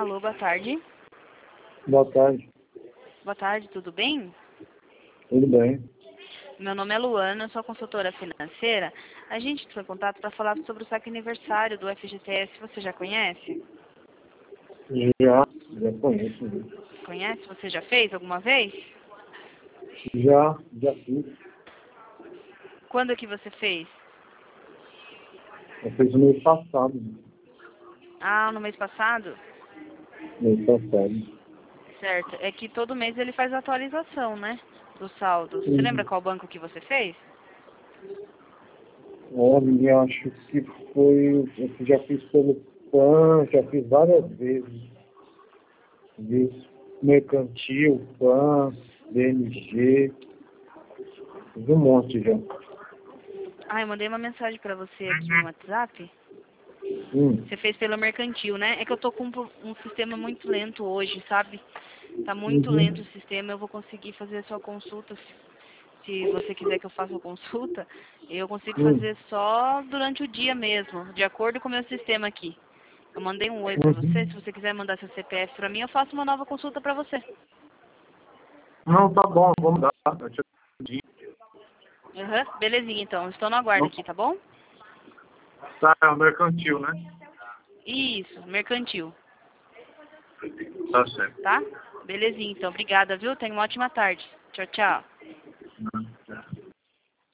Alô, boa tarde. Boa tarde. Boa tarde, tudo bem? Tudo bem? Meu nome é Luana, eu sou consultora financeira. A gente foi em contato para falar sobre o saque aniversário do FGTS. Você já conhece? Já conheço. Conhece? Você já fez alguma vez? Já fiz. Quando que você fez? Eu fiz no mês passado. Ah, no mês passado? Mês passado. Certo. É que todo mês ele faz a atualização, né? Do saldo. Você lembra Sim. qual banco que você fez? Olha, acho que foi. Eu já fiz pelo PAN, já fiz várias vezes. Fiz mercantil, PAN, BMG. Fiz um monte já. Ah, eu mandei uma mensagem para você aqui no WhatsApp. Hum. Você fez pelo mercantil, né? É que eu tô com um sistema muito lento hoje, sabe? Tá muito lento o Uhum. sistema, eu vou conseguir fazer a sua consulta. Se você quiser que eu faça a consulta, eu consigo fazer só durante o dia mesmo, de acordo com o meu sistema aqui. Eu mandei um oi pra você, se Uhum. você quiser mandar seu CPF pra mim, eu faço uma nova consulta pra você. Não, tá bom, vamos dar. Eu te atendi. Belezinha então, estou no aguardo aqui, tá bom? Tá, é o mercantil, né? Isso, mercantil, Tá certo. tá? Belezinha então, obrigada, viu? Tenha uma ótima tarde. Tchau, tchau.